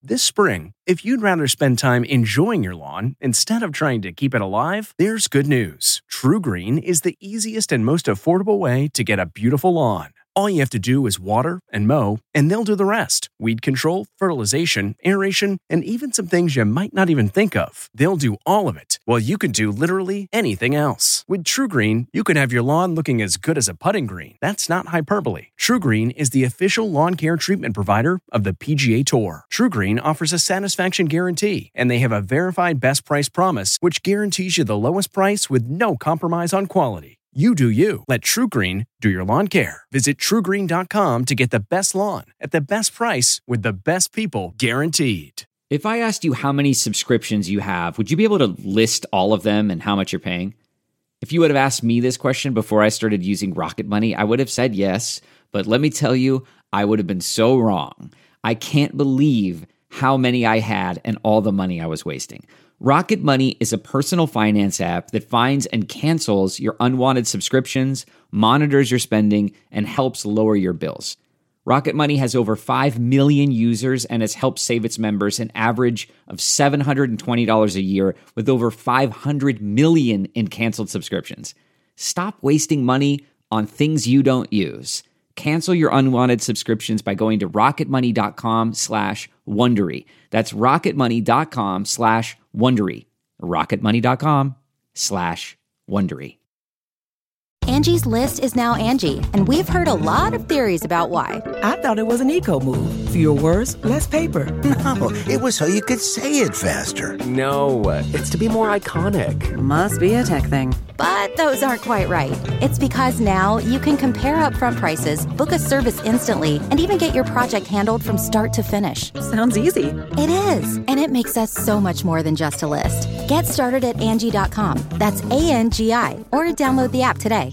This spring, if you'd rather spend time enjoying your lawn instead of trying to keep it alive, there's good news. TruGreen is the easiest and most affordable way to get a beautiful lawn. All you have to do is water and mow, and they'll do the rest. Weed control, fertilization, aeration, and even some things you might not even think of. They'll do all of it, while you can do literally anything else. With TruGreen, you can have your lawn looking as good as a putting green. That's not hyperbole. TruGreen is the official lawn care treatment provider of the PGA Tour. TruGreen offers a satisfaction guarantee, and they have a verified best price promise, which guarantees you the lowest price with no compromise on quality. You do you. Let TruGreen do your lawn care. Visit TruGreen.com to get the best lawn at the best price with the best people guaranteed. If I asked you how many subscriptions you have, would you be able to list all of them and how much you're paying? If you would have asked me this question before I started using Rocket Money, I would have said yes. But let me tell you, I would have been so wrong. I can't believe how many I had and all the money I was wasting. Rocket Money is a personal finance app that finds and cancels your unwanted subscriptions, monitors your spending, and helps lower your bills. Rocket Money has over 5 million users and has helped save its members an average of $720 a year with over 500 million in canceled subscriptions. Stop wasting money on things you don't use. Cancel your unwanted subscriptions by going to rocketmoney.com/Wondery. That's rocketmoney.com/Wondery. rocketmoney.com/Wondery. Angie's List is now Angie, and we've heard a lot of theories about why. I thought it was an eco move. Fewer words, less paper. No, it was so you could say it faster. No, it's to be more iconic. Must be a tech thing. But those aren't quite right. It's because now you can compare upfront prices, book a service instantly, and even get your project handled from start to finish. Sounds easy. It is, and it makes us so much more than just a list. Get started at Angie.com. That's ANGI, or download the app today.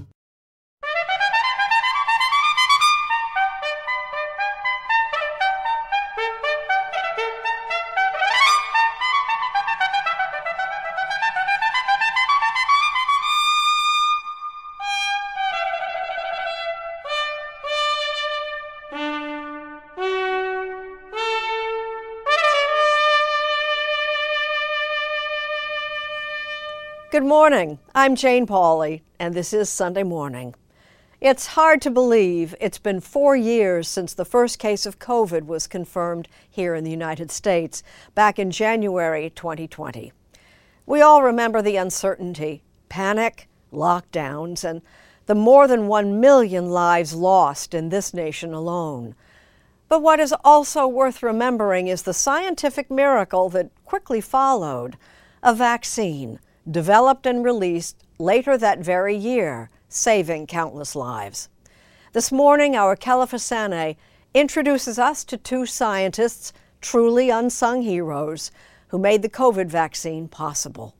Good morning. I'm Jane Pauley, and this is Sunday Morning. It's hard to believe it's been 4 years since the first case of COVID was confirmed here in the United States, back in January 2020. We all remember the uncertainty, panic, lockdowns, and the more than 1 million lives lost in this nation alone. But what is also worth remembering is the scientific miracle that quickly followed: a vaccine developed and released later that very year, saving countless lives. This morning, our Kela Fasane introduces us to two scientists, truly unsung heroes, who made the COVID vaccine possible.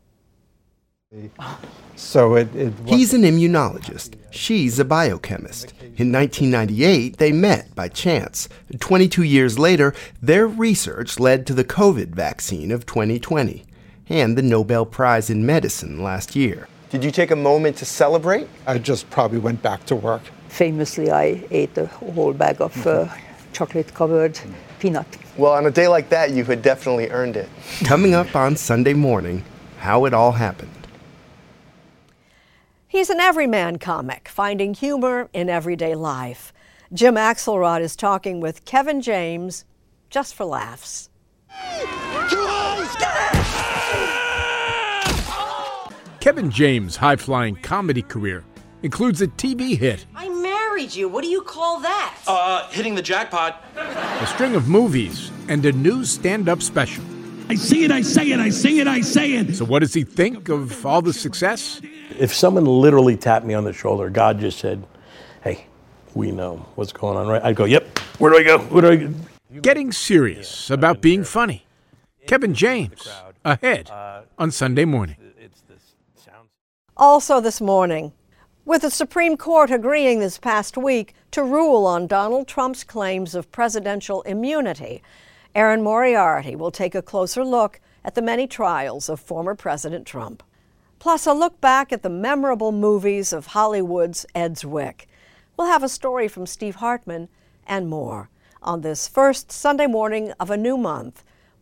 He's an immunologist. She's a biochemist. In 1998, they met by chance. 22 years later, their research led to the COVID vaccine of 2020 and the Nobel Prize in Medicine last year. Did you take a moment to celebrate? I just probably went back to work. Famously, I ate a whole bag of chocolate-covered peanut. Well, on a day like that, you had definitely earned it. Coming up on Sunday Morning, how it all happened. He's an everyman comic, finding humor in everyday life. Jim Axelrod is talking with Kevin James, just for laughs. Kevin James' high-flying comedy career includes a TV hit, I married you. What do you call that? Hitting the jackpot. a string of movies, and a new stand-up special. I see it, I say it, I sing it, I say it. So what does he think of all the success? If someone literally tapped me on the shoulder, God just said, hey, we know what's going on, right? I'd go, yep, where do I go? Where do I go? Getting serious about being funny. Kevin James, ahead on Sunday Morning. Also this morning, with the Supreme Court agreeing this past week to rule on Donald Trump's claims of presidential immunity, Erin Moriarty will take a closer look at the many trials of former President Trump. Plus, a look back at the memorable movies of Hollywood's Ed Zwick. We'll have a story from Steve Hartman and more on this first Sunday morning of a new month,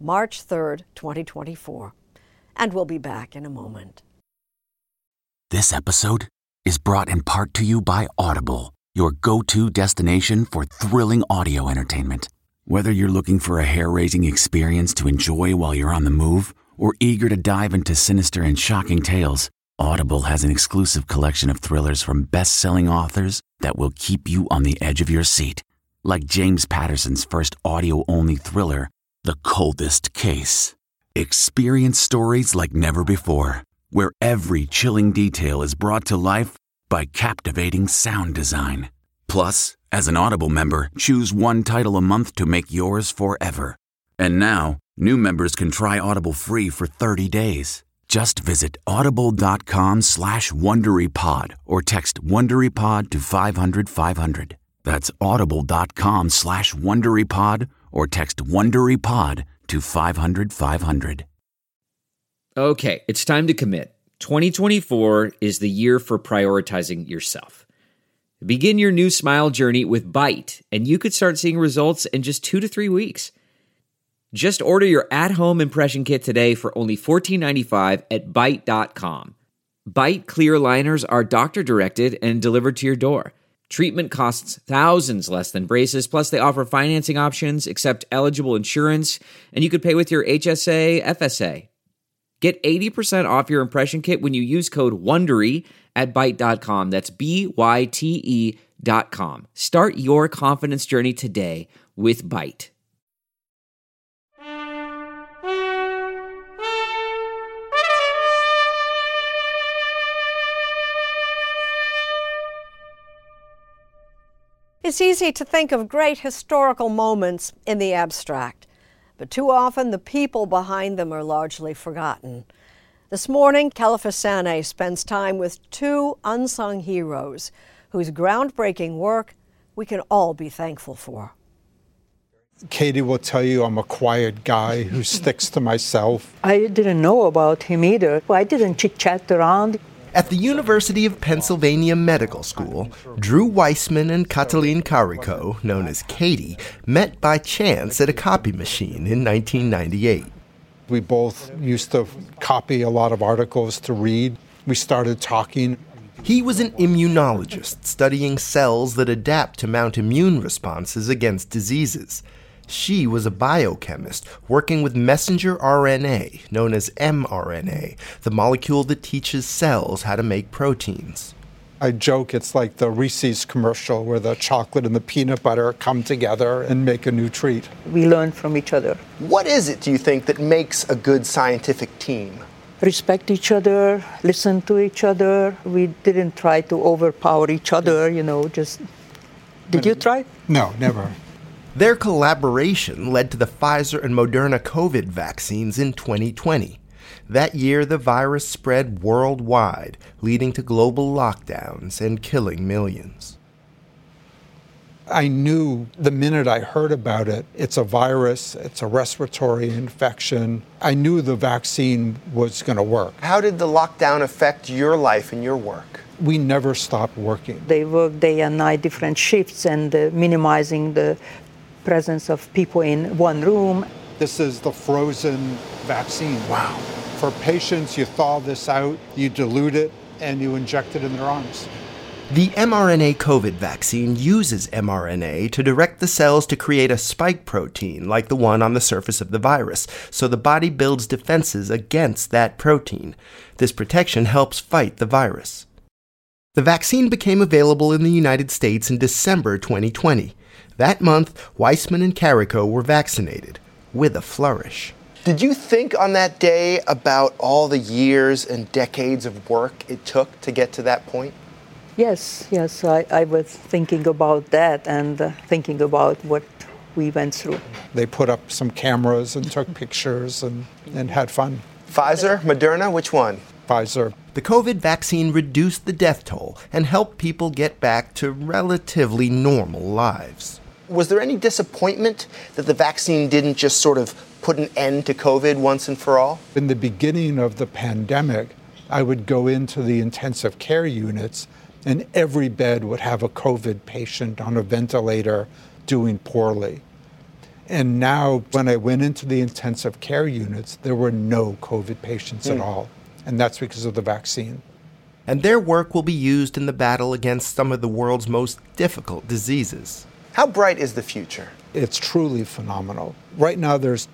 March 3rd, 2024. And we'll be back in a moment. This episode is brought in part to you by Audible, your go-to destination for thrilling audio entertainment. Whether you're looking for a hair-raising experience to enjoy while you're on the move, or eager to dive into sinister and shocking tales, Audible has an exclusive collection of thrillers from best-selling authors that will keep you on the edge of your seat. Like James Patterson's first audio-only thriller, The Coldest Case. Experience stories like never before, where every chilling detail is brought to life by captivating sound design. Plus, as an Audible member, choose one title a month to make yours forever. And now, new members can try Audible free for 30 days. Just visit audible.com/WonderyPod or text WonderyPod to 500-500. That's audible.com/WonderyPod or text WonderyPod to 500-500. Okay, it's time to commit. 2024 is the year for prioritizing yourself. Begin your new smile journey with Byte, and you could start seeing results in just 2 to 3 weeks. Just order your at-home impression kit today for only $14.95 at Byte.com. Byte clear liners are doctor-directed and delivered to your door. Treatment costs thousands less than braces, plus they offer financing options, accept eligible insurance, and you could pay with your HSA, FSA. Get 80% off your impression kit when you use code WONDERY at Byte.com. That's BYTE.com. Start your confidence journey today with Byte. It's easy to think of great historical moments in the abstract, but too often the people behind them are largely forgotten. This morning, Kelefa Sanneh spends time with 2 unsung heroes whose groundbreaking work we can all be thankful for. Katie will tell you I'm a quiet guy who sticks to myself. I didn't know about him either. I didn't chit-chat around. At the University of Pennsylvania Medical School, Drew Weissman and Katalin Kariko, known as Katie, met by chance at a copy machine in 1998. We both used to copy a lot of articles to read. We started talking. He was an immunologist studying cells that adapt to mount immune responses against diseases. She was a biochemist working with messenger RNA, known as mRNA, the molecule that teaches cells how to make proteins. I joke it's like the Reese's commercial where the chocolate and the peanut butter come together and make a new treat. We learn from each other. What is it, do you think, that makes a good scientific team? Respect each other, listen to each other. We didn't try to overpower each other, just... Did you try? No, never. Their collaboration led to the Pfizer and Moderna COVID vaccines in 2020. That year, the virus spread worldwide, leading to global lockdowns and killing millions. I knew the minute I heard about it, it's a virus, it's a respiratory infection. I knew the vaccine was going to work. How did the lockdown affect your life and your work? We never stopped working. They work day and night, different shifts, and minimizing the presence of people in one room. This is the frozen vaccine. Wow. For patients, you thaw this out, you dilute it, and you inject it in their arms. The mRNA COVID vaccine uses mRNA to direct the cells to create a spike protein like the one on the surface of the virus, so the body builds defenses against that protein. This protection helps fight the virus. The vaccine became available in the United States in December 2020. That month, Weissman and Kariko were vaccinated, with a flourish. Did you think on that day about all the years and decades of work it took to get to that point? Yes, I was thinking about that and thinking about what we went through. They put up some cameras and took pictures and had fun. Pfizer, Moderna, which one? Pfizer. The COVID vaccine reduced the death toll and helped people get back to relatively normal lives. Was there any disappointment that the vaccine didn't just sort of put an end to COVID once and for all? In the beginning of the pandemic, I would go into the intensive care units and every bed would have a COVID patient on a ventilator doing poorly. And now, when I went into the intensive care units, there were no COVID patients at all. And that's because of the vaccine. And their work will be used in the battle against some of the world's most difficult diseases. How bright is the future? It's truly phenomenal. Right now, there's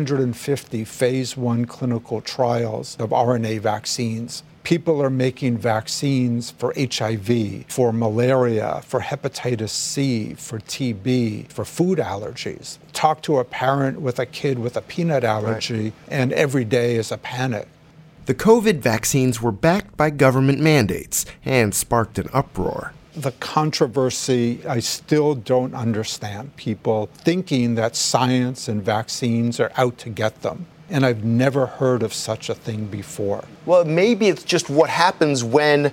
250 phase 1 clinical trials of RNA vaccines. People are making vaccines for HIV, for malaria, for hepatitis C, for TB, for food allergies. Talk to a parent with a kid with a peanut allergy, and every day is a panic. The COVID vaccines were backed by government mandates and sparked an uproar. The controversy, I still don't understand. People thinking that science and vaccines are out to get them. And I've never heard of such a thing before. Well, maybe it's just what happens when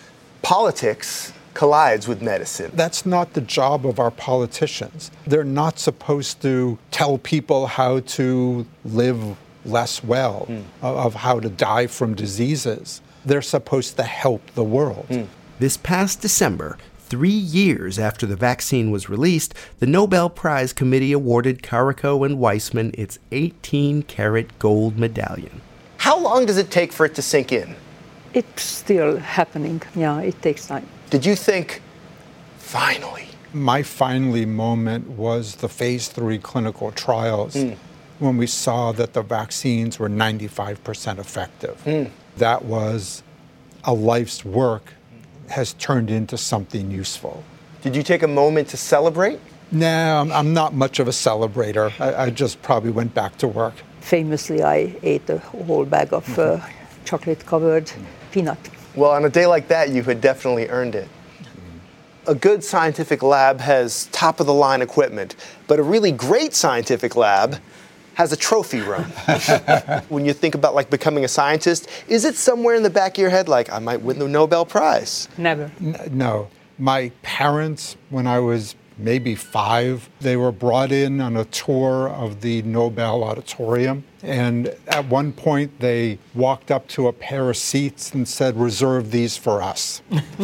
politics collides with medicine. That's not the job of our politicians. They're not supposed to tell people how to live less well, of how to die from diseases. They're supposed to help the world. This past December, 3 years after the vaccine was released, the Nobel Prize Committee awarded Carrico and Weissman its 18-karat gold medallion. How long does it take for it to sink in? It's still happening. Yeah, it takes time. Did you think, finally? My finally moment was the phase 3 clinical trials when we saw that the vaccines were 95% effective. That was a life's work has turned into something useful. Did you take a moment to celebrate? No, I'm not much of a celebrator. I just probably went back to work. Famously, I ate a whole bag of chocolate-covered peanut. Well, on a day like that, you had definitely earned it. A good scientific lab has top-of-the-line equipment, but a really great scientific lab has a trophy room. When you think about like becoming a scientist, is it somewhere in the back of your head like, I might win the Nobel Prize? Never. No. My parents, when I was maybe 5, they were brought in on a tour of the Nobel Auditorium. And at one point, they walked up to a pair of seats and said, "Reserve these for us."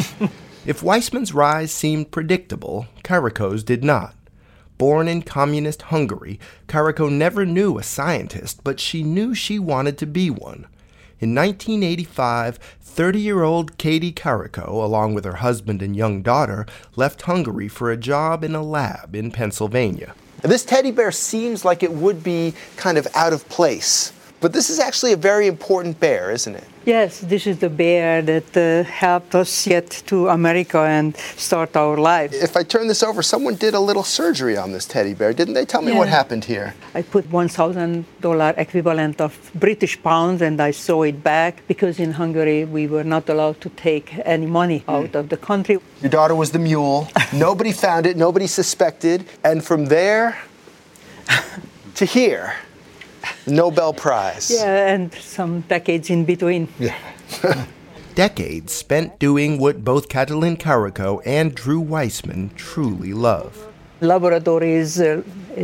If Weissman's rise seemed predictable, Carrico's did not. Born in communist Hungary, Carrico never knew a scientist, but she knew she wanted to be one. In 1985, 30-year-old Katie Carrico, along with her husband and young daughter, left Hungary for a job in a lab in Pennsylvania. This teddy bear seems like it would be kind of out of place, but this is actually a very important bear, isn't it? Yes, this is the bear that helped us get to America and start our lives. If I turn this over, someone did a little surgery on this teddy bear, didn't they? Tell me what happened here. I put $1,000 equivalent of British pounds and I sew it back because in Hungary we were not allowed to take any money out of the country. Your daughter was the mule. Nobody found it, nobody suspected, and from there to here. Nobel Prize. Yeah, and some decades in between. Yeah. Decades spent doing what both Katalin Carrico and Drew Weissman truly love. Laboratory is a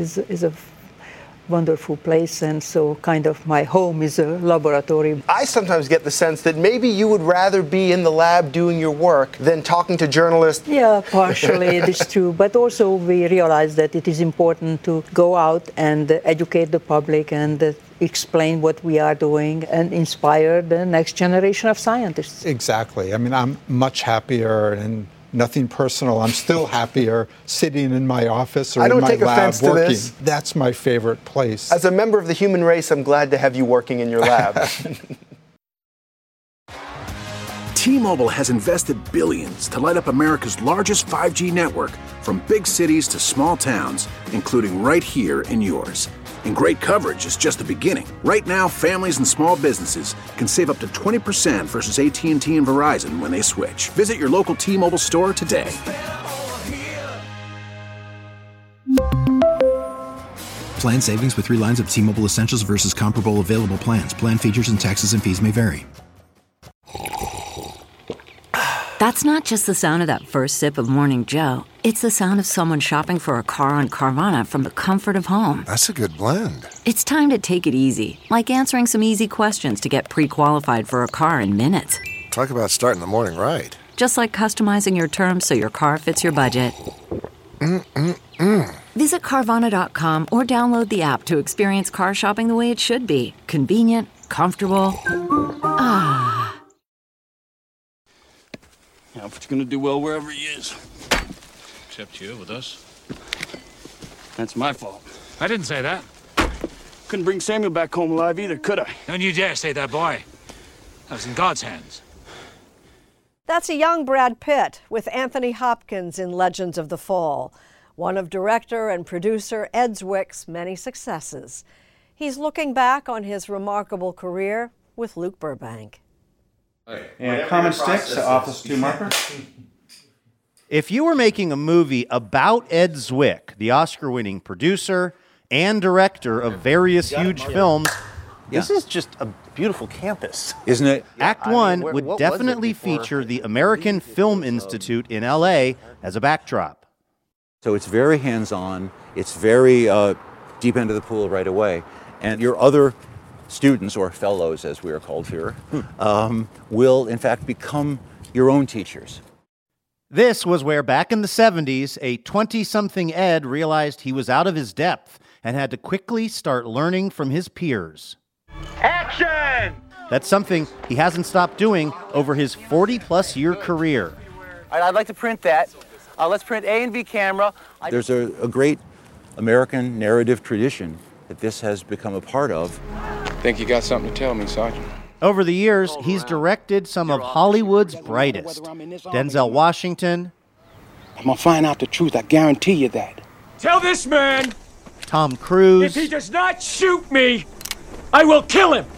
wonderful place, and so kind of my home is a laboratory. I sometimes get the sense that maybe you would rather be in the lab doing your work than talking to journalists. Yeah, partially it is true, but also we realize that it is important to go out and educate the public and explain what we are doing and inspire the next generation of scientists. Exactly. I mean, I'm much happier and nothing personal. I'm still happier sitting in my office or in my lab working. That's my favorite place. As a member of the human race, I'm glad to have you working in your lab. T-Mobile has invested billions to light up America's largest 5G network, from big cities to small towns, including right here in yours. And great coverage is just the beginning. Right now, families and small businesses can save up to 20% versus AT&T and Verizon when they switch. Visit your local T-Mobile store today. Plan savings with 3 lines of T-Mobile Essentials versus comparable available plans. Plan features and taxes and fees may vary. That's not just the sound of that first sip of Morning Joe. It's the sound of someone shopping for a car on Carvana from the comfort of home. That's a good blend. It's time to take it easy, like answering some easy questions to get pre-qualified for a car in minutes. Talk about starting the morning right. Just like customizing your terms so your car fits your budget. Visit Carvana.com or download the app to experience car shopping the way it should be. Convenient, comfortable. Ah. Alfred's gonna do well wherever he is. Except here with us. That's my fault. I didn't say that. Couldn't bring Samuel back home alive either, could I? Don't you dare say that, boy. I was in God's hands. That's a young Brad Pitt with Anthony Hopkins in Legends of the Fall, one of director and producer Ed Zwick's many successes. He's looking back on his remarkable career with Luke Burbank. And common sticks to Office 2 marker. If you were making a movie about Ed Zwick, the Oscar-winning producer and director of various huge films, This is just a beautiful campus. Isn't it? Act 1 would definitely feature the American Film Institute in L.A. as a backdrop. So it's very hands-on. It's very deep into the pool right away. And your other students, or fellows as we are called here, will in fact become your own teachers. This was where, back in the 70s, a 20-something Ed realized he was out of his depth and had to quickly start learning from his peers. Action! That's something he hasn't stopped doing over his 40-plus year career. All right, I'd like to print that. Let's print A and B camera. There's a great American narrative tradition that this has become a part of. Think you got something to tell me, Sergeant? Over the years, he's directed some of Hollywood's brightest. Denzel Washington. I'm gonna find out the truth, I guarantee you that. Tell this man, Tom Cruise. if he does not shoot me, I will kill him.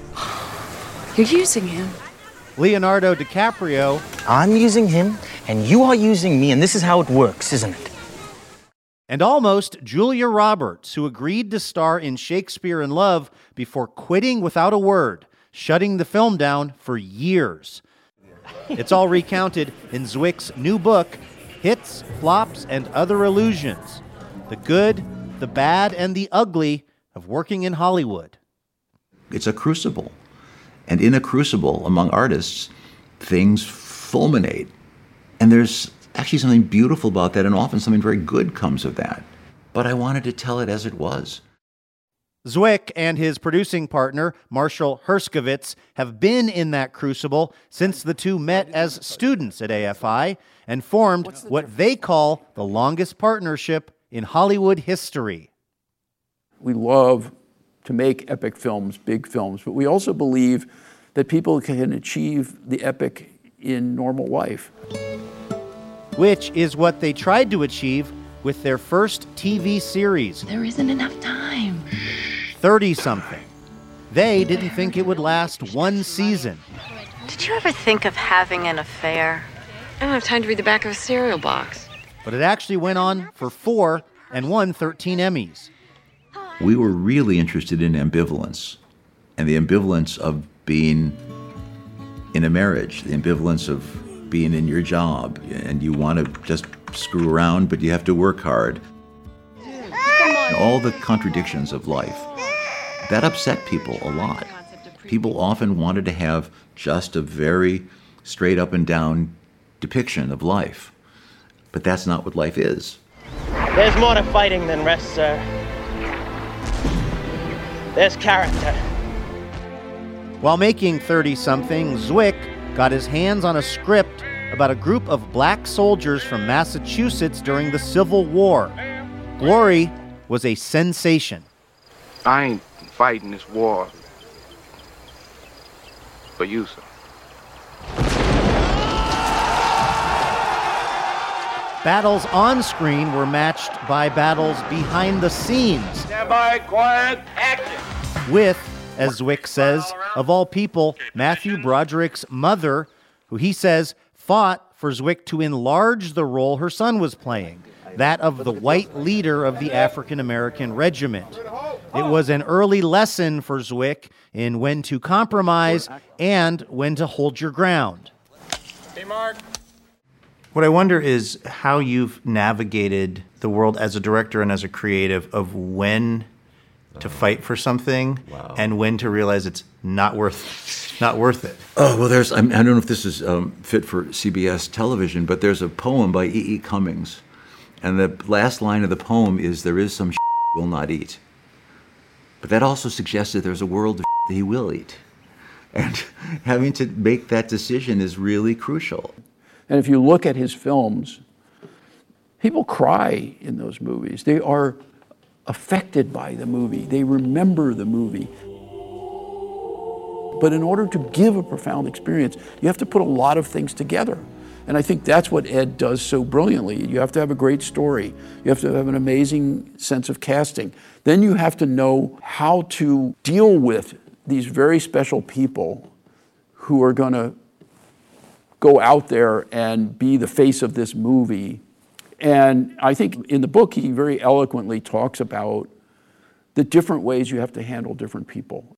You're using him. Leonardo DiCaprio. I'm using him, and you are using me, and this is how it works, isn't it? And almost Julia Roberts, who agreed to star in Shakespeare in Love before quitting without a word, shutting the film down for years. It's all recounted in Zwick's new book, Hits, Flops, and Other Illusions: The Good, the Bad, and the Ugly of Working in Hollywood. It's a crucible. And in a crucible, among artists, things fulminate. And there's actually something beautiful about that, and often something very good comes of that. But I wanted to tell it as it was. Zwick and his producing partner, Marshall Herskovitz, have been in that crucible since the two met as students at AFI and formed what they call the longest partnership in Hollywood history. We love to make epic films, big films, but we also believe that people can achieve the epic in normal life. Which is what they tried to achieve with their first TV series. There isn't enough time. 30-something. They didn't think it would last one season. Did you ever think of having an affair? I don't have time to read the back of a cereal box. But it actually went on for 4 and won 13 Emmys. We were really interested in ambivalence, and the ambivalence of being in a marriage, the ambivalence of being in your job, and you want to just screw around, but you have to work hard. And all the contradictions of life. That upset people a lot. People often wanted to have just a very straight up and down depiction of life. But that's not what life is. There's more to fighting than rest, sir. There's character. While making 30-something, Zwick got his hands on a script about a group of black soldiers from Massachusetts during the Civil War. Glory was a sensation. I ain't fighting this war for you, sir. Battles on screen were matched by battles behind the scenes. Stand by, quiet, action. With, as Zwick says, of all people, Matthew Broderick's mother, who he says fought for Zwick to enlarge the role her son was playing, that of the white leader of the African-American regiment. It was an early lesson for Zwick in when to compromise and when to hold your ground. Hey, Mark. What I wonder is how you've navigated the world as a director and as a creative of when to fight for something and when to realize it's not worth it. Oh, well, I don't know if this is fit for CBS television, but there's a poem by E.E. Cummings And the last line of the poem is, there is some will not eat. But that also suggests that there's a world of that he will eat. And having to make that decision is really crucial. And if you look at his films, people cry in those movies. They are affected by the movie. They remember the movie. But in order to give a profound experience, you have to put a lot of things together. And I think that's what Ed does so brilliantly. You have to have a great story. You have to have an amazing sense of casting. Then you have to know how to deal with these very special people who are going to go out there and be the face of this movie. And I think in the book, he very eloquently talks about the different ways you have to handle different people.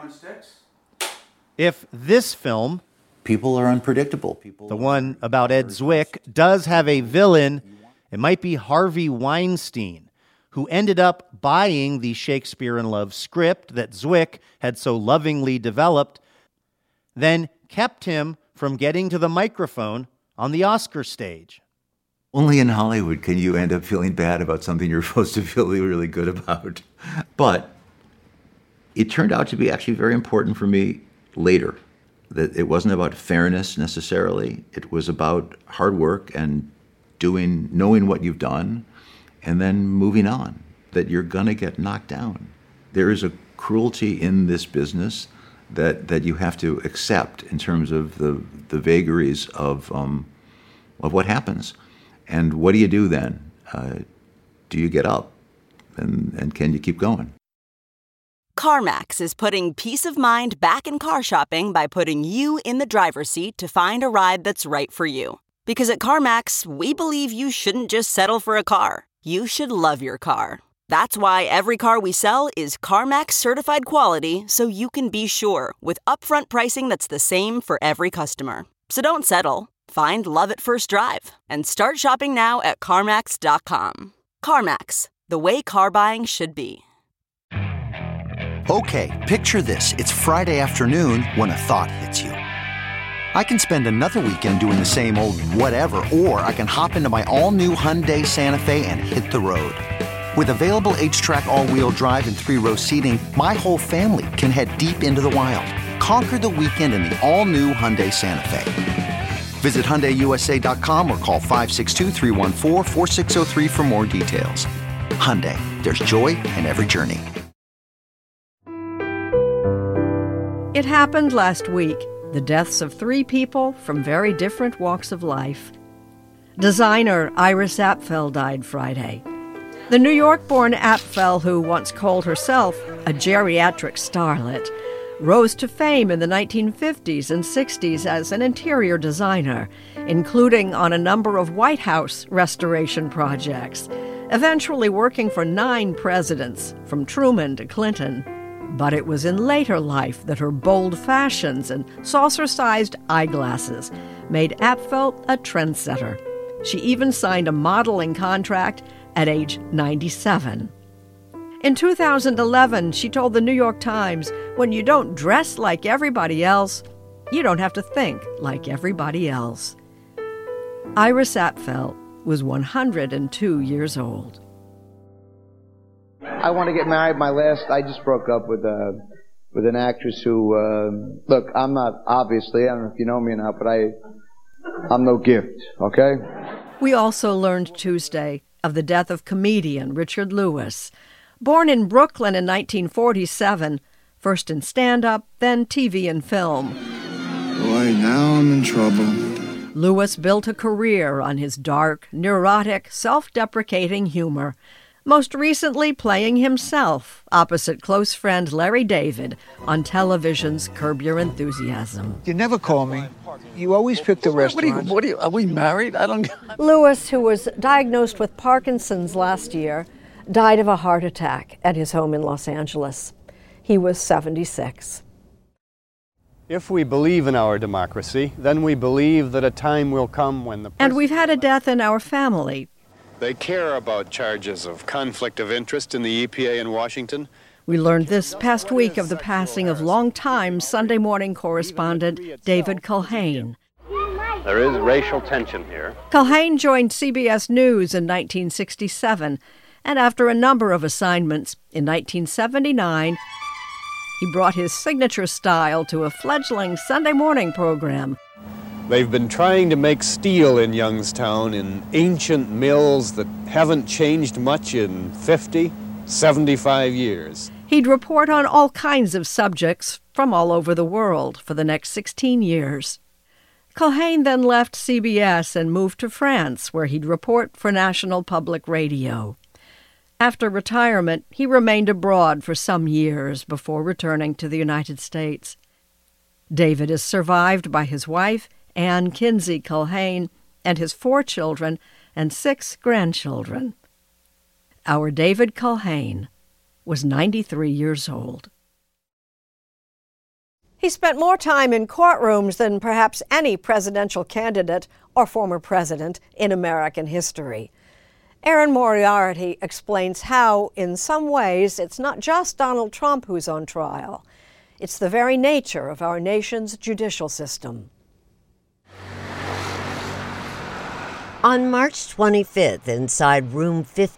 If this film, people are unpredictable. The one about Ed Zwick, does have a villain, it might be Harvey Weinstein, who ended up buying the Shakespeare in Love script that Zwick had so lovingly developed, then kept him from getting to the microphone on the Oscar stage. Only in Hollywood can you end up feeling bad about something you're supposed to feel really good about. But it turned out to be actually very important for me later, that it wasn't about fairness necessarily. It was about hard work and knowing what you've done and then moving on, that you're gonna get knocked down. There is a cruelty in this business that you have to accept in terms of the vagaries of what happens. And what do you do then? Do you get up? And can you keep going? CarMax is putting peace of mind back in car shopping by putting you in the driver's seat to find a ride that's right for you. Because at CarMax, we believe you shouldn't just settle for a car. You should love your car. That's why every car we sell is CarMax certified quality, so you can be sure with upfront pricing that's the same for every customer. So don't settle. Find love at first drive and start shopping now at CarMax.com. CarMax, the way car buying should be. Okay, picture this. It's Friday afternoon when a thought hits you. I can spend another weekend doing the same old whatever, or I can hop into my all-new Hyundai Santa Fe and hit the road. With available H-Track all-wheel drive and 3-row seating, my whole family can head deep into the wild. Conquer the weekend in the all-new Hyundai Santa Fe. Visit HyundaiUSA.com or call 562-314-4603 for more details. Hyundai, there's joy in every journey. It happened last week, the deaths of 3 people from very different walks of life. Designer Iris Apfel died Friday. The New York-born Apfel, who once called herself a geriatric starlet, rose to fame in the 1950s and 60s as an interior designer, including on a number of White House restoration projects, eventually working for 9 presidents, from Truman to Clinton. But it was in later life that her bold fashions and saucer-sized eyeglasses made Apfel a trendsetter. She even signed a modeling contract at age 97. In 2011, she told the New York Times, "When you don't dress like everybody else, you don't have to think like everybody else." Iris Apfel was 102 years old. I want to get married. I just broke up with an actress who, look, I'm not, obviously, I don't know if you know me or not, but I'm no gift, okay? We also learned Tuesday of the death of comedian Richard Lewis. Born in Brooklyn in 1947, first in stand-up, then TV and film. Boy, now I'm in trouble. Lewis built a career on his dark, neurotic, self-deprecating humor, most recently playing himself opposite close friend Larry David on television's Curb Your Enthusiasm. You never call me. You always pick the restaurant. Are we married? I don't... Lewis, who was diagnosed with Parkinson's last year, died of a heart attack at his home in Los Angeles. He was 76. If we believe in our democracy, then we believe that a time will come when the... And we've had a death in our family. They care about charges of conflict of interest in the EPA in Washington. We learned this past week of the passing of longtime Sunday morning correspondent David Culhane. You might There is racial tension here. Culhane joined CBS News in 1967, and after a number of assignments, in 1979, he brought his signature style to a fledgling Sunday morning program. They've been trying to make steel in Youngstown in ancient mills that haven't changed much in 50, 75 years. He'd report on all kinds of subjects from all over the world for the next 16 years. Culhane then left CBS and moved to France, where he'd report for National Public Radio. After retirement, he remained abroad for some years before returning to the United States. David is survived by his wife, Ann Kinsey Culhane, and his 4 children and 6 grandchildren. Our David Culhane was 93 years old. He spent more time in courtrooms than perhaps any presidential candidate or former president in American history. Erin Moriarty explains how, in some ways, it's not just Donald Trump who's on trial. It's the very nature of our nation's judicial system. On March 25th, inside room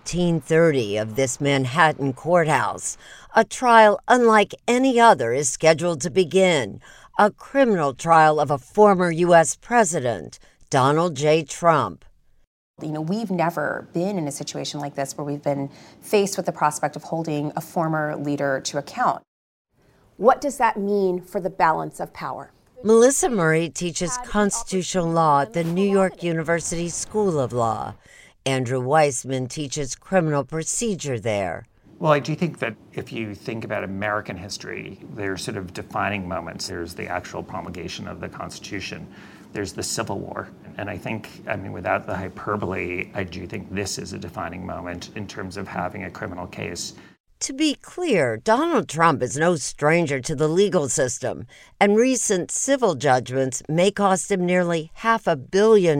1530 of this Manhattan courthouse, a trial unlike any other is scheduled to begin, a criminal trial of a former U.S. president, Donald J. Trump. You know, we've never been in a situation like this where we've been faced with the prospect of holding a former leader to account. What does that mean for the balance of power? Melissa Murray teaches constitutional law at the New York University School of Law. Andrew Weissman teaches criminal procedure there. Well, I do think that if you think about American history, there's sort of defining moments. There's the actual promulgation of the Constitution. There's the Civil War. And I think, without the hyperbole, I do think this is a defining moment in terms of having a criminal case. To be clear, Donald Trump is no stranger to the legal system, and recent civil judgments may cost him nearly $500 million.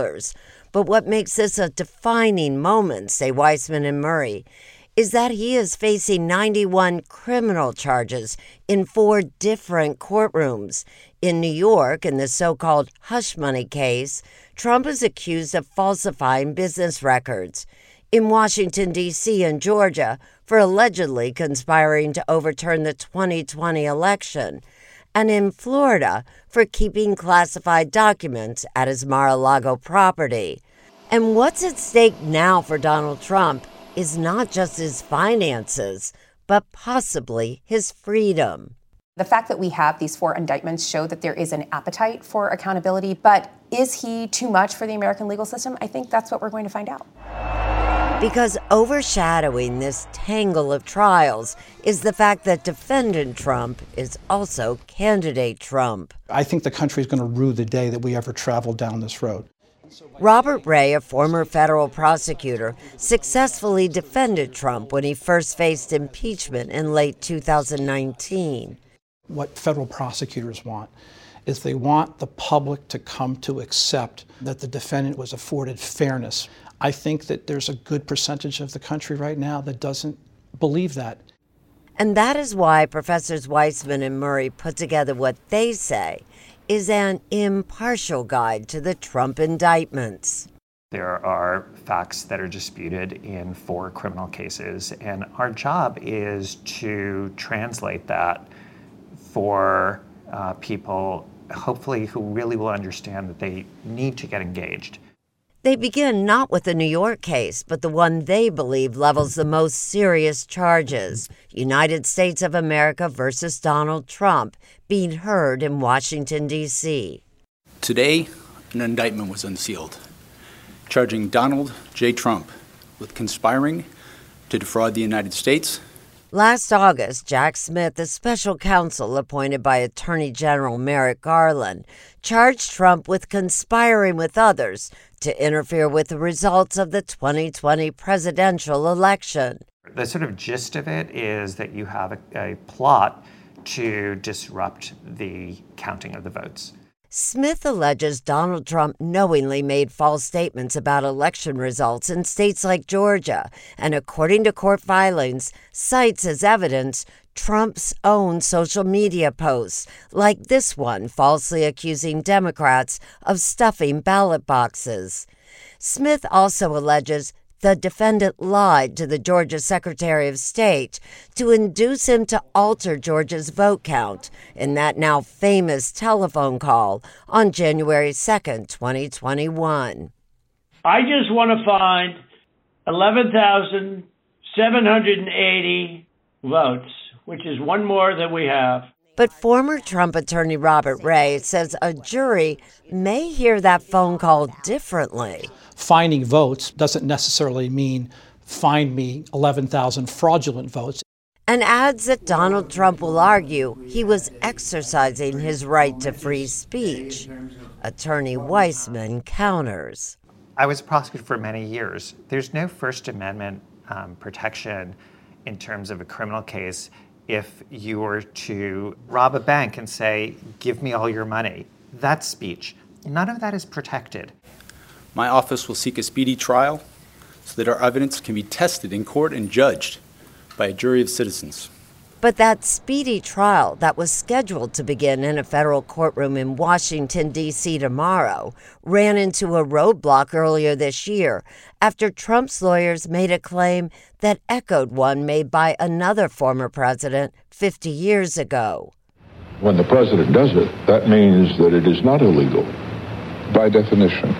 But what makes this a defining moment, say Weissman and Murray, is that he is facing 91 criminal charges in 4 different courtrooms. In New York, in the so-called hush money case, Trump is accused of falsifying business records. In Washington, D.C. and Georgia, for allegedly conspiring to overturn the 2020 election. And in Florida, for keeping classified documents at his Mar-a-Lago property. And what's at stake now for Donald Trump is not just his finances, but possibly his freedom. The fact that we have these 4 indictments show that there is an appetite for accountability, but is he too much for the American legal system? I think that's what we're going to find out. Because overshadowing this tangle of trials is the fact that defendant Trump is also candidate Trump. I think the country is going to rue the day that we ever traveled down this road. Robert Ray, a former federal prosecutor, successfully defended Trump when he first faced impeachment in late 2019. What federal prosecutors want is they want the public to come to accept that the defendant was afforded fairness. I think that there's a good percentage of the country right now that doesn't believe that. And that is why Professors Weissman and Murray put together what they say is an impartial guide to the Trump indictments. There are facts that are disputed in 4 criminal cases, and our job is to translate that for people, hopefully, who really will understand that they need to get engaged. They begin not with the New York case, but the one they believe levels the most serious charges, United States of America versus Donald Trump, being heard in Washington, D.C. Today, an indictment was unsealed, charging Donald J. Trump with conspiring to defraud the United States. Last August, Jack Smith, the special counsel appointed by Attorney General Merrick Garland, charged Trump with conspiring with others to interfere with the results of the 2020 presidential election. The sort of gist of it is that you have a plot to disrupt the counting of the votes. Smith alleges Donald Trump knowingly made false statements about election results in states like Georgia, and according to court filings, cites as evidence Trump's own social media posts, like this one falsely accusing Democrats of stuffing ballot boxes. Smith also alleges the defendant lied to the Georgia Secretary of State to induce him to alter Georgia's vote count in that now famous telephone call on January 2nd, 2021. I just want to find 11,780 votes, which is one more than we have. But former Trump attorney Robert Ray says a jury may hear that phone call differently. Finding votes doesn't necessarily mean find me 11,000 fraudulent votes. And adds that Donald Trump will argue he was exercising his right to free speech. Attorney Weissman counters. I was a prosecutor for many years. There's no First Amendment protection in terms of a criminal case if you were to rob a bank and say, give me all your money. That's speech. None of that is protected. My office will seek a speedy trial so that our evidence can be tested in court and judged by a jury of citizens. But that speedy trial that was scheduled to begin in a federal courtroom in Washington, D.C. tomorrow ran into a roadblock earlier this year after Trump's lawyers made a claim that echoed one made by another former president 50 years ago. When the president does it, that means that it is not illegal. By definition.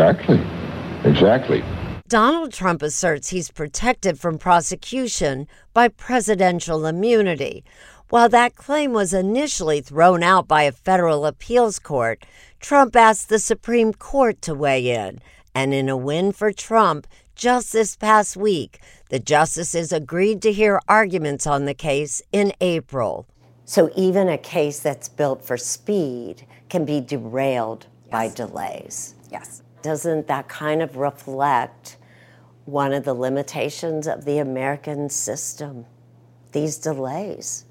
Exactly. Donald Trump asserts he's protected from prosecution by presidential immunity. While that claim was initially thrown out by a federal appeals court, Trump asked the Supreme Court to weigh in. And in a win for Trump, just this past week, the justices agreed to hear arguments on the case in April. So even a case that's built for speed can be derailed by delays. Yes. Doesn't that kind of reflect one of the limitations of the American system, these delays?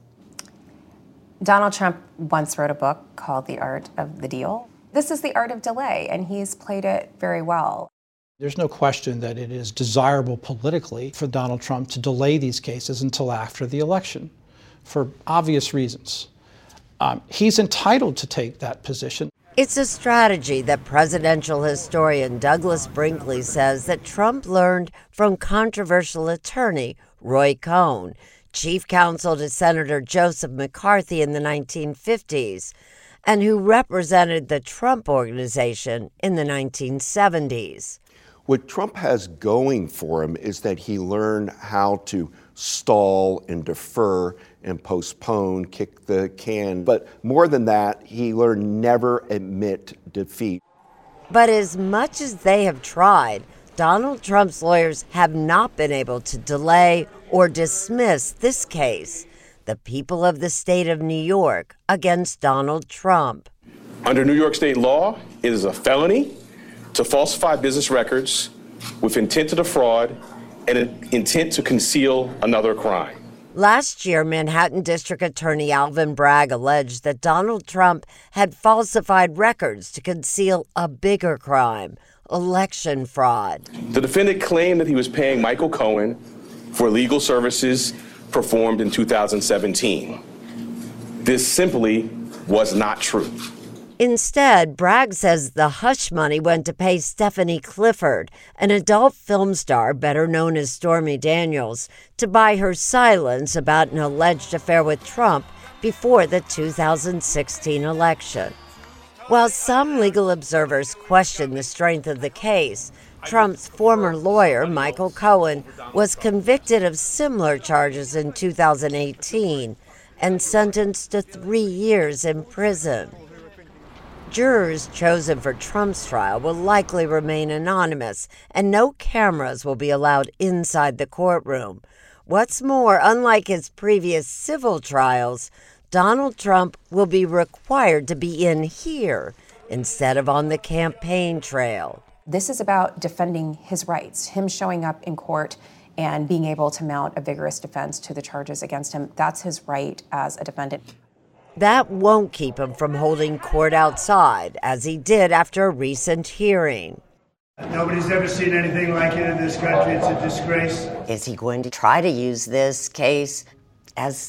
Donald Trump once wrote a book called The Art of the Deal. This is the art of delay, and he's played it very well. There's no question that it is desirable politically for Donald Trump to delay these cases until after the election, for obvious reasons. He's entitled to take that position. It's a strategy that presidential historian Douglas Brinkley says that Trump learned from controversial attorney Roy Cohn, chief counsel to Senator Joseph McCarthy in the 1950s, and who represented the Trump Organization in the 1970s. What Trump has going for him is that he learned how to stall and defer and postpone, kick the can. But more than that, he learned never admit defeat. But as much as they have tried, Donald Trump's lawyers have not been able to delay or dismiss this case, the people of the state of New York against Donald Trump. Under New York state law, it is a felony to falsify business records with intent to defraud and an intent to conceal another crime. Last year, Manhattan District Attorney Alvin Bragg alleged that Donald Trump had falsified records to conceal a bigger crime, election fraud. The defendant claimed that he was paying Michael Cohen for legal services performed in 2017. This simply was not true. Instead, Bragg says the hush money went to pay Stephanie Clifford, an adult film star better known as Stormy Daniels, to buy her silence about an alleged affair with Trump before the 2016 election. While some legal observers question the strength of the case, Trump's former lawyer, Michael Cohen, was convicted of similar charges in 2018 and sentenced to 3 years in prison. Jurors chosen for Trump's trial will likely remain anonymous, and no cameras will be allowed inside the courtroom. What's more, unlike his previous civil trials, Donald Trump will be required to be in here instead of on the campaign trail. This is about defending his rights, him showing up in court and being able to mount a vigorous defense to the charges against him. That's his right as a defendant. That won't keep him from holding court outside, as he did after a recent hearing. Nobody's ever seen anything like it in this country. It's a disgrace. Is he going to try to use this case as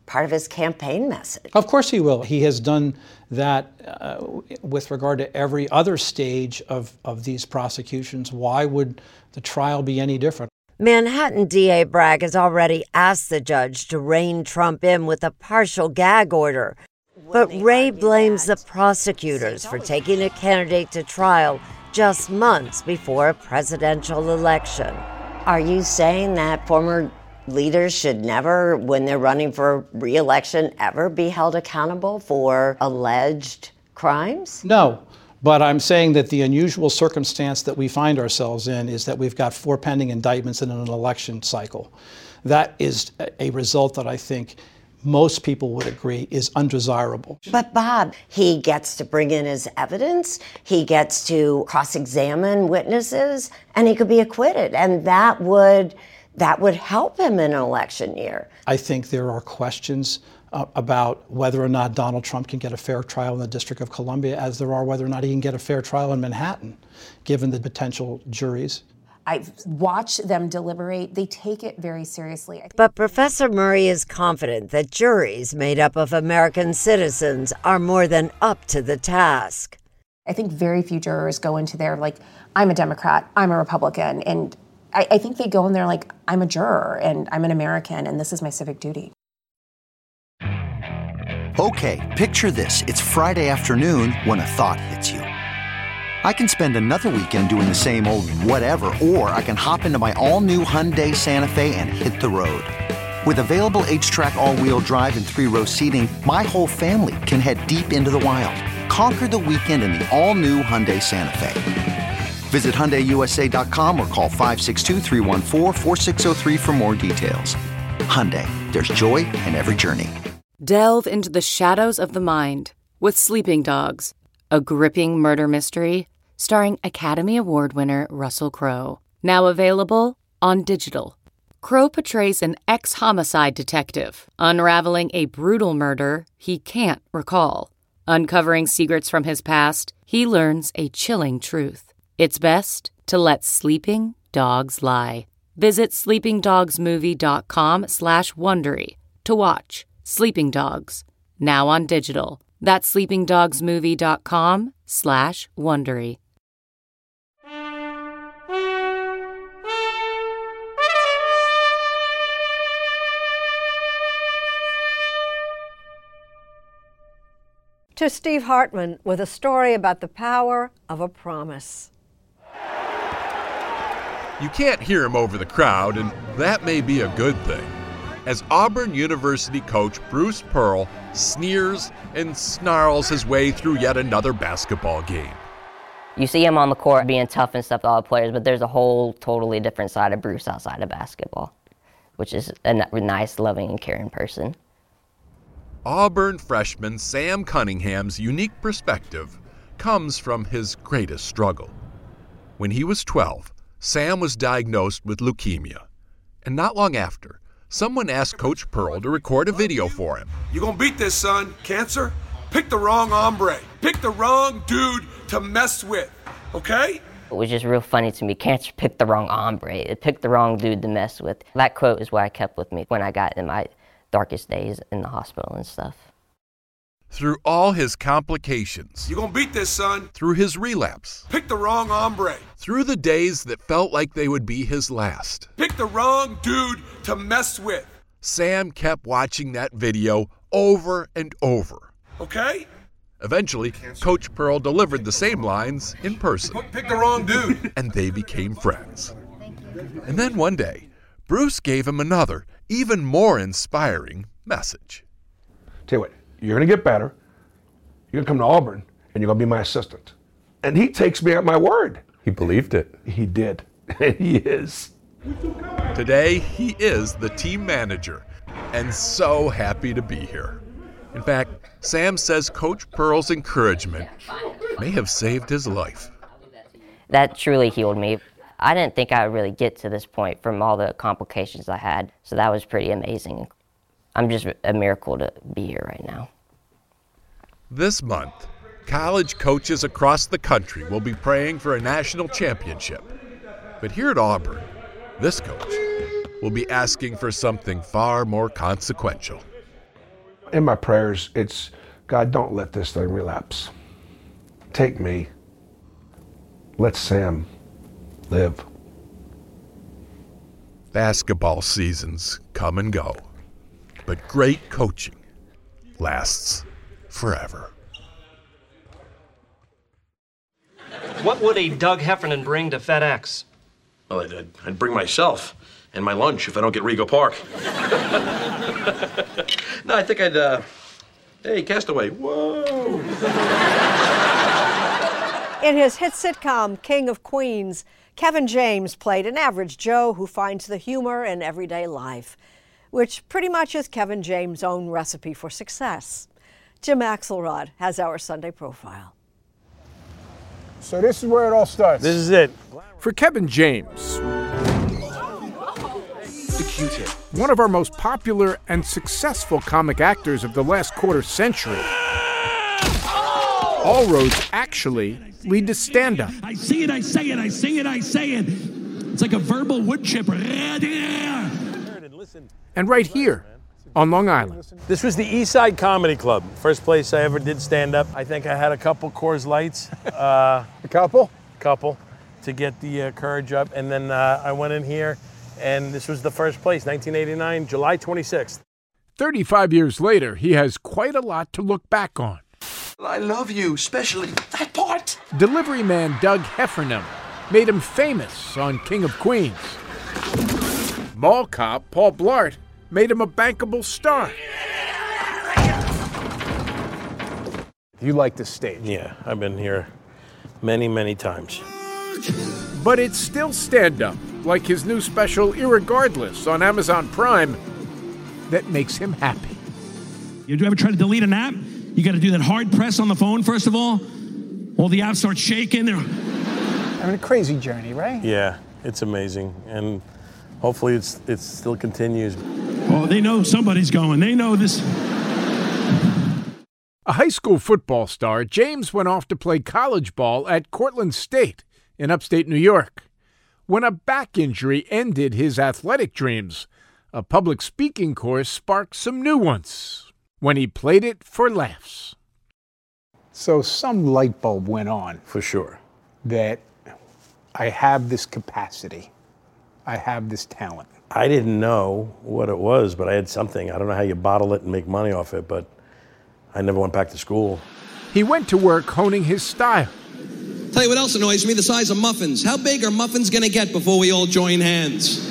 part of his campaign message. Of course he will. He has done that with regard to every other stage of these prosecutions. Why would the trial be any different? Manhattan DA Bragg has already asked the judge to rein Trump in with a partial gag order. But Wray blames the prosecutors for taking a candidate to trial just months before a presidential election. Are you saying that former leaders should never, when they're running for re-election, ever be held accountable for alleged crimes? No, but I'm saying that the unusual circumstance that we find ourselves in is that we've got 4 pending indictments in an election cycle. That is a result that I think most people would agree is undesirable. But Bob, he gets to bring in his evidence, he gets to cross-examine witnesses, and he could be acquitted, and that would help him in an election year. I think there are questions about whether or not Donald Trump can get a fair trial in the District of Columbia, as there are whether or not he can get a fair trial in Manhattan, given the potential juries. I've watched them deliberate. They take it very seriously. But Professor Murray is confident that juries made up of American citizens are more than up to the task. I think very few jurors go into there like, I'm a Democrat, I'm a Republican, and I think they go in there like, I'm a juror, and I'm an American, and this is my civic duty. Okay, picture this. It's Friday afternoon when a thought hits you. I can spend another weekend doing the same old whatever, or I can hop into my all-new Hyundai Santa Fe and hit the road. With available H-Track all-wheel drive and 3-row seating, my whole family can head deep into the wild. Conquer the weekend in the all-new Hyundai Santa Fe. Visit HyundaiUSA.com or call 562-314-4603 for more details. Hyundai, there's joy in every journey. Delve into the shadows of the mind with Sleeping Dogs, a gripping murder mystery starring Academy Award winner Russell Crowe. Now available on digital. Crowe portrays an ex-homicide detective unraveling a brutal murder he can't recall. Uncovering secrets from his past, he learns a chilling truth. It's best to let sleeping dogs lie. Visit sleepingdogsmovie.com/Wondery to watch Sleeping Dogs, now on digital. That's sleepingdogsmovie.com/Wondery. To Steve Hartman with a story about the power of a promise. You can't hear him over the crowd, and that may be a good thing, as Auburn University coach Bruce Pearl sneers and snarls his way through yet another basketball game. You see him on the court being tough and stuff to all the players, but there's a whole totally different side of Bruce outside of basketball, which is a nice, loving, and caring person. Auburn freshman Sam Cunningham's unique perspective comes from his greatest struggle. When he was 12, Sam was diagnosed with leukemia, and not long after, someone asked Coach Pearl to record a video for him. You're gonna beat this, son. Cancer? Pick the wrong hombre. Pick the wrong dude to mess with, okay? It was just real funny to me. Cancer picked the wrong hombre. It picked the wrong dude to mess with. That quote is what I kept with me when I got in my darkest days in the hospital and stuff. Through all his complications, you're gonna beat this, son. Through his relapse, pick the wrong hombre. Through the days that felt like they would be his last, pick the wrong dude to mess with. Sam kept watching that video over and over. Okay? Eventually, Coach Pearl delivered the same lines in person. Pick the wrong dude. And they became friends. And then one day, Bruce gave him another, even more inspiring message. Tell you what, you're going to get better. You're going to come to Auburn, and you're going to be my assistant. And he takes me at my word. He believed it. He did. And he is. Today, he is the team manager, and so happy to be here. In fact, Sam says Coach Pearl's encouragement may have saved his life. That truly healed me. I didn't think I would really get to this point from all the complications I had, so that was pretty amazing. I'm just a miracle to be here right now. This month, college coaches across the country will be praying for a national championship. But here at Auburn, this coach will be asking for something far more consequential. In my prayers, it's, God, don't let this thing relapse. Take me. Let Sam live. Basketball seasons come and go, but great coaching lasts forever. What would a Doug Heffernan bring to FedEx? Well, I'd bring myself and my lunch if I don't get Rego Park. No, I think I'd, hey, Castaway, whoa. In his hit sitcom, King of Queens, Kevin James played an average Joe who finds the humor in everyday life, which pretty much is Kevin James' own recipe for success. Jim Axelrod has our Sunday profile. So this is where it all starts. This is it. For Kevin James, The Q-tip. one of our most popular and successful comic actors of the last quarter century, all roads actually lead to stand-up. I see it, I say it, I sing it, I say it. It's like a verbal wood chipper. And right here on Long Island. This was the East Side Comedy Club. First place I ever did stand-up. I think I had a couple Coors Lights. A couple? Couple, to get the courage up. And then I went in here, and this was the first place, 1989, July 26th. 35 years later, he has quite a lot to look back on. I love you, especially that part. Delivery man Doug Heffernan made him famous on King of Queens. Mall cop Paul Blart made him a bankable star. You like this stage? Yeah, I've been here many, many times. But it's still stand-up, like his new special Irregardless on Amazon Prime, that makes him happy. You ever try to delete an app? You got to do that hard press on the phone, first of all. All the apps start shaking. I mean, a crazy journey, right? Yeah, it's amazing. And hopefully it still continues. Oh, they know somebody's going. They know this. A high school football star, James went off to play college ball at Cortland State in upstate New York. When a back injury ended his athletic dreams, a public speaking course sparked some new ones when he played it for laughs. So some light bulb went on. For sure. That I have this capacity. I have this talent. I didn't know what it was, but I had something. I don't know how you bottle it and make money off it, but I never went back to school. He went to work honing his style. Tell you what else annoys me, the size of muffins. How big are muffins going to get before we all join hands?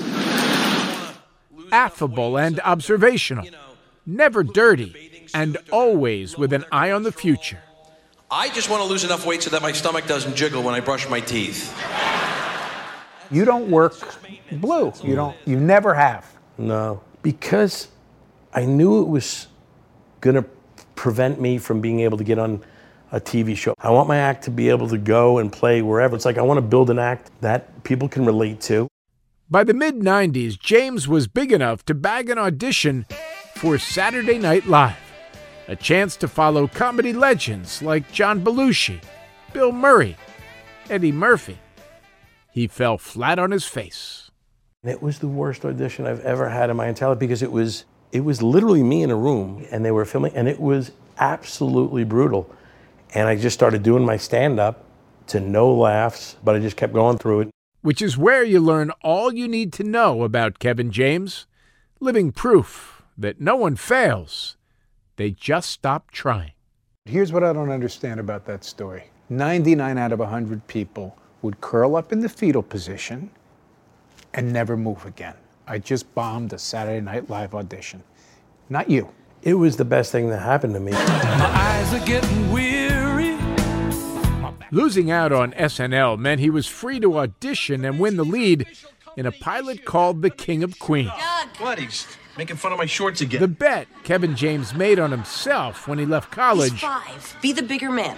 Affable and observational, never dirty, and always with an eye on the future. I just want to lose enough weight so that my stomach doesn't jiggle when I brush my teeth. You don't work blue. You never have. No, because I knew it was going to prevent me from being able to get on a TV show. I want my act to be able to go and play wherever. It's like I want to build an act that people can relate to. By the mid-90s, James was big enough to bag an audition for Saturday Night Live, a chance to follow comedy legends like John Belushi, Bill Murray, Eddie Murphy. He fell flat on his face. It was the worst audition I've ever had in my entire life because it was literally me in a room and they were filming and it was absolutely brutal. And I just started doing my stand-up to no laughs, but I just kept going through it. Which is where you learn all you need to know about Kevin James, living proof that no one fails. They just stop trying. Here's what I don't understand about that story. 99 out of 100 people would curl up in the fetal position and never move again. I just bombed a Saturday Night Live audition. Not you. It was the best thing that happened to me. My eyes are getting weary. Losing out on SNL meant he was free to audition and win the lead in a pilot called The King of Queens. What? He's making fun of my shorts again. The bet Kevin James made on himself when he left college He's 5. Be the bigger man.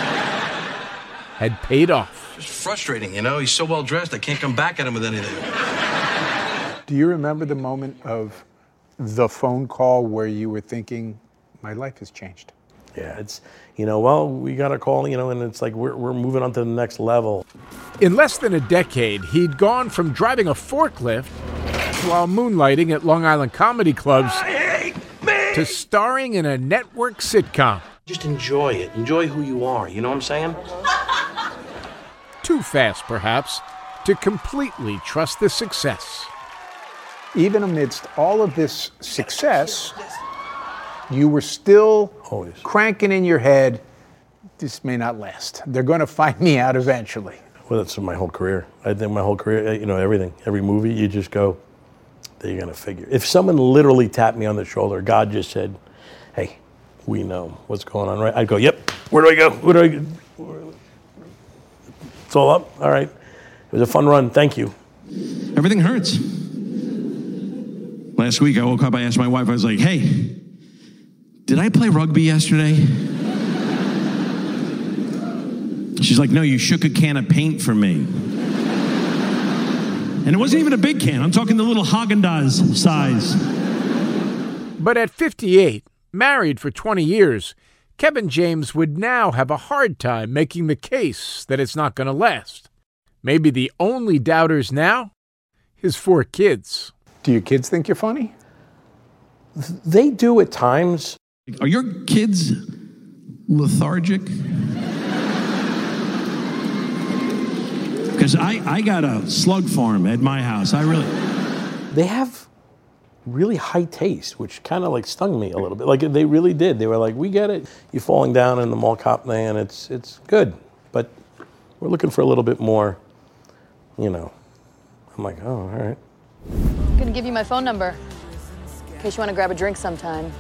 had paid off. It's frustrating, you know? He's so well dressed, I can't come back at him with anything. Do you remember the moment of the phone call where you were thinking, my life has changed? Yeah, it's, well, we got a call, and it's like we're moving on to the next level. In less than a decade, he'd gone from driving a forklift while moonlighting at Long Island comedy clubs I hate me! to starring in a network sitcom. Just enjoy it. Enjoy who you are. You know what I'm saying? Too fast, perhaps, to completely trust the success. Even amidst all of this success, you were still cranking in your head, this may not last. They're going to find me out eventually. Well, that's my whole career. I think my whole career, you know, everything, every movie, you just go, they're going to figure. If someone literally tapped me on the shoulder, God just said, hey, we know what's going on, right? I'd go, yep, where do I go? Where do I go? It's all up? All right. It was a fun run. Thank you. Everything hurts. Last week I woke up, I asked my wife, I was like, hey, did I play rugby yesterday? She's like, no, you shook a can of paint for me. And it wasn't even a big can. I'm talking the little Haagen-Dazs size. But at 58, married for 20 years, Kevin James would now have a hard time making the case that it's not going to last. Maybe the only doubters now? His 4 kids. Do your kids think you're funny? They do at times. Are your kids lethargic? Because I got a slug farm at my house. They have really high taste, which kind of like stung me a little bit. Like they really did. They were like, we get it. You're falling down in the mall cop thing, and it's good. But we're looking for a little bit more, you know. I'm like, oh, all right. I'm going to give you my phone number in case you want to grab a drink sometime.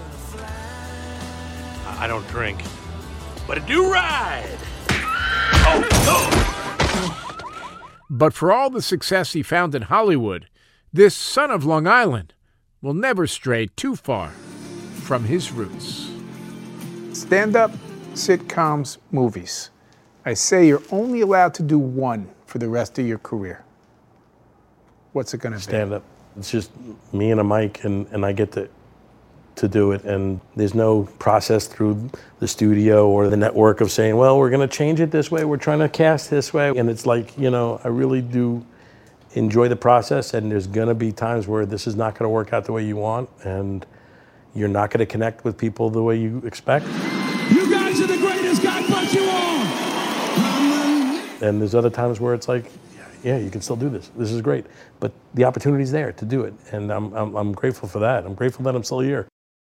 I don't drink, but I do ride. But for all the success he found in Hollywood, this son of Long Island will never stray too far from his roots. Stand-up, sitcoms, movies. I say you're only allowed to do one for the rest of your career. What's it going to be? Stand-up. It's just me and a mic, and I get to do it. And there's no process through the studio or the network of saying, well, we're going to change it this way. We're trying to cast this way. And it's like, you know, I really do enjoy the process, and there's going to be times where this is not going to work out the way you want, and you're not going to connect with people the way you expect. You guys are the greatest. God bless you all. And there's other times where it's like, yeah, you can still do this. This is great. But the opportunity's there to do it, and I'm grateful for that. I'm grateful that I'm still here.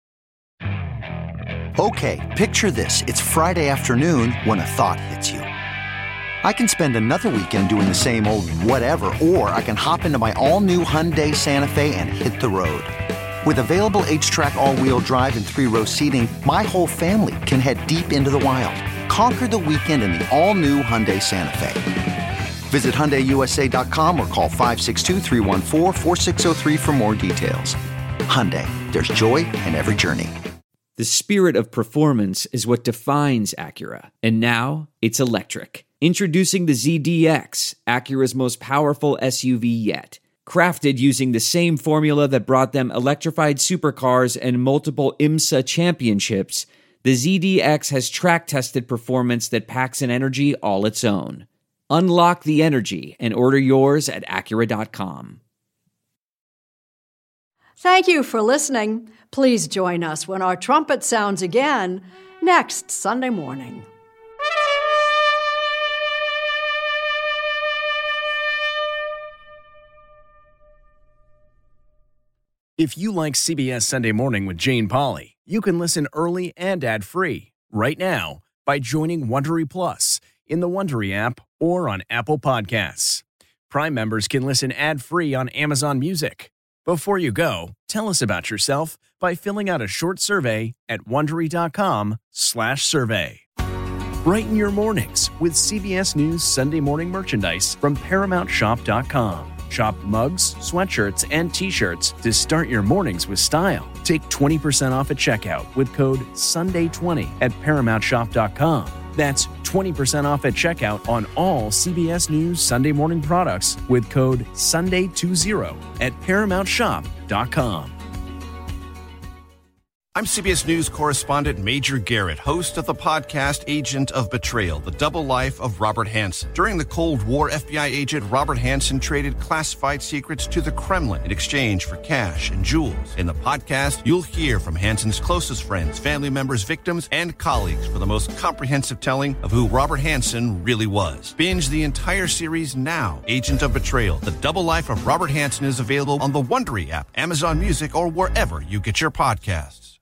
Okay, picture this. It's Friday afternoon when a thought hits you. I can spend another weekend doing the same old whatever, or I can hop into my all-new Hyundai Santa Fe and hit the road. With available H-Track all-wheel drive and 3-row seating, my whole family can head deep into the wild. Conquer the weekend in the all-new Hyundai Santa Fe. Visit HyundaiUSA.com or call 562-314-4603 for more details. Hyundai, there's joy in every journey. The spirit of performance is what defines Acura. And now, it's electric. Introducing the ZDX, Acura's most powerful SUV yet. Crafted using the same formula that brought them electrified supercars and multiple IMSA championships, the ZDX has track-tested performance that packs an energy all its own. Unlock the energy and order yours at Acura.com. Thank you for listening. Please join us when our trumpet sounds again next Sunday morning. If you like CBS Sunday Morning with Jane Pauley, you can listen early and ad-free right now by joining Wondery Plus in the Wondery app or on Apple Podcasts. Prime members can listen ad-free on Amazon Music. Before you go, tell us about yourself by filling out a short survey at Wondery.com/survey. Brighten your mornings with CBS News Sunday Morning merchandise from ParamountShop.com. Shop mugs, sweatshirts, and t-shirts to start your mornings with style. Take 20% off at checkout with code SUNDAY20 at ParamountShop.com. That's 20% off at checkout on all CBS News Sunday Morning products with code SUNDAY20 at ParamountShop.com. I'm CBS News correspondent Major Garrett, host of the podcast Agent of Betrayal, the double life of Robert Hanssen. During the Cold War, FBI agent Robert Hanssen traded classified secrets to the Kremlin in exchange for cash and jewels. In the podcast, you'll hear from Hanssen's closest friends, family members, victims, and colleagues for the most comprehensive telling of who Robert Hanssen really was. Binge the entire series now. Agent of Betrayal, the double life of Robert Hanssen is available on the Wondery app, Amazon Music, or wherever you get your podcasts.